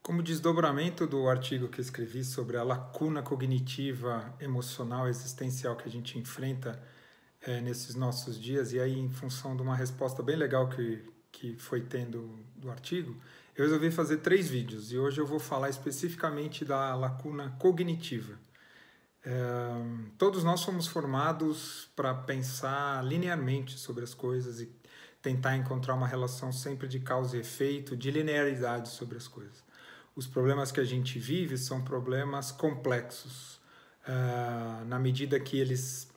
Como desdobramento do artigo que eu escrevi sobre a lacuna cognitiva, emocional, existencial que a gente enfrenta nesses nossos dias, e aí em função de uma resposta bem legal que foi tendo do artigo, eu resolvi fazer 3 vídeos, e hoje eu vou falar especificamente da lacuna cognitiva. Todos nós somos formados para pensar linearmente sobre as coisas e tentar encontrar uma relação sempre de causa e efeito, de linearidade sobre as coisas. Os problemas que a gente vive são problemas complexos, na medida que eles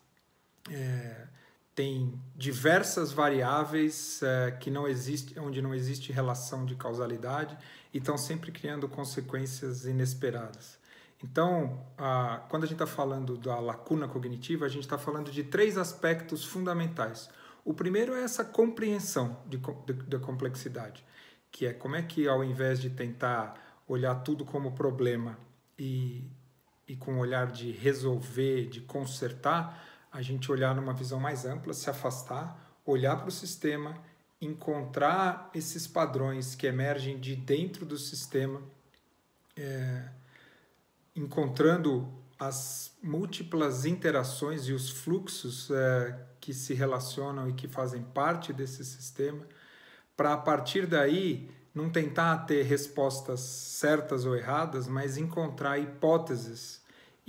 têm diversas variáveis onde não existe relação de causalidade e estão sempre criando consequências inesperadas. Então, quando a gente está falando da lacuna cognitiva, a gente está falando de 3 aspectos fundamentais. O primeiro é essa compreensão da complexidade, que é como é que, ao invés de tentar olhar tudo como problema e com um olhar de resolver, de consertar, a gente olhar numa visão mais ampla, se afastar, olhar para o sistema, encontrar esses padrões que emergem de dentro do sistema, encontrando as múltiplas interações e os fluxos que se relacionam e que fazem parte desse sistema, para a partir daí não tentar ter respostas certas ou erradas, mas encontrar hipóteses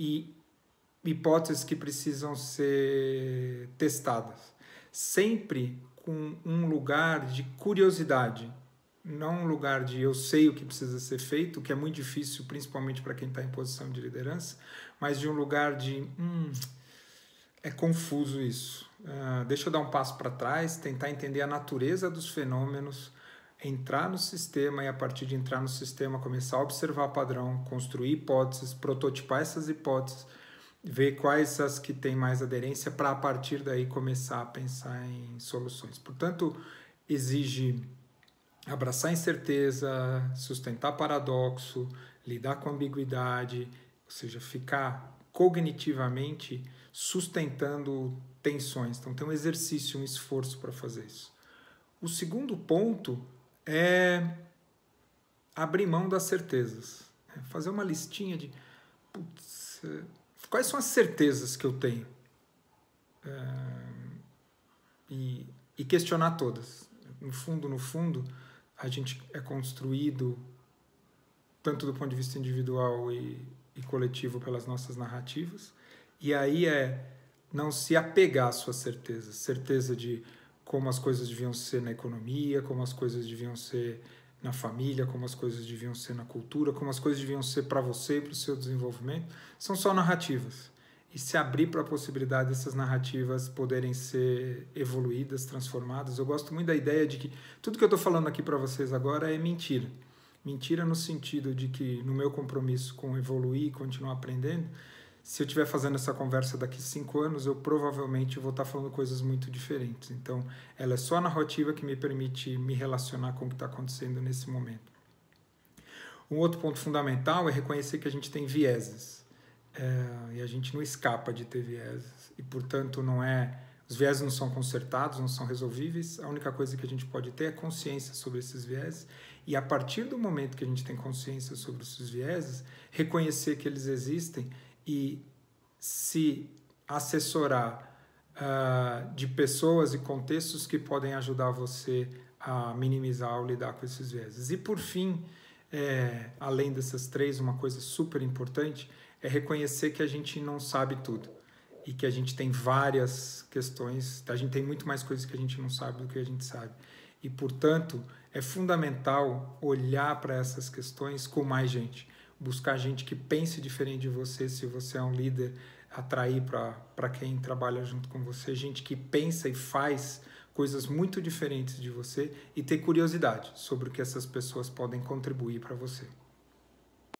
que precisam ser testadas. Sempre com um lugar de curiosidade, não um lugar de eu sei o que precisa ser feito, que é muito difícil, principalmente para quem está em posição de liderança, mas de um lugar de é confuso isso. Deixa eu dar um passo para trás, tentar entender a natureza dos fenômenos, entrar no sistema e, a partir de entrar no sistema, começar a observar padrão, construir hipóteses, prototipar essas hipóteses, ver quais as que têm mais aderência para, a partir daí, começar a pensar em soluções. Portanto, exige abraçar incerteza, sustentar paradoxo, lidar com ambiguidade, ou seja, ficar cognitivamente sustentando tensões. Então, tem um exercício, um esforço para fazer isso. O segundo ponto é abrir mão das certezas. Fazer uma listinha de quais são as certezas que eu tenho e questionar todas. No fundo, a gente é construído, tanto do ponto de vista individual e coletivo, pelas nossas narrativas, e aí não se apegar às suas certezas. Certeza de como as coisas deviam ser na economia, como as coisas deviam ser na família, como as coisas deviam ser na cultura, como as coisas deviam ser para você e para o seu desenvolvimento, são só narrativas. E se abrir para a possibilidade dessas narrativas poderem ser evoluídas, transformadas. Eu gosto muito da ideia de que tudo que eu estou falando aqui para vocês agora é mentira. Mentira no sentido de que, no meu compromisso com evoluir e continuar aprendendo, se eu estiver fazendo essa conversa daqui 5 anos, eu provavelmente vou estar falando coisas muito diferentes. Então, ela é só a narrativa que me permite me relacionar com o que está acontecendo nesse momento. Um outro ponto fundamental é reconhecer que a gente tem vieses. E a gente não escapa de ter vieses. E, portanto, os vieses não são consertados, não são resolvíveis. A única coisa que a gente pode ter é consciência sobre esses vieses. E, a partir do momento que a gente tem consciência sobre esses vieses, reconhecer que eles existem e se assessorar de pessoas e contextos que podem ajudar você a minimizar ou lidar com esses vieses. E, por fim, além dessas 3, uma coisa super importante é reconhecer que a gente não sabe tudo e que a gente tem várias questões, a gente tem muito mais coisas que a gente não sabe do que a gente sabe. E, portanto, é fundamental olhar para essas questões com mais gente. Buscar gente que pense diferente de você, se você é um líder, atrair para quem trabalha junto com você, gente que pensa e faz coisas muito diferentes de você e ter curiosidade sobre o que essas pessoas podem contribuir para você.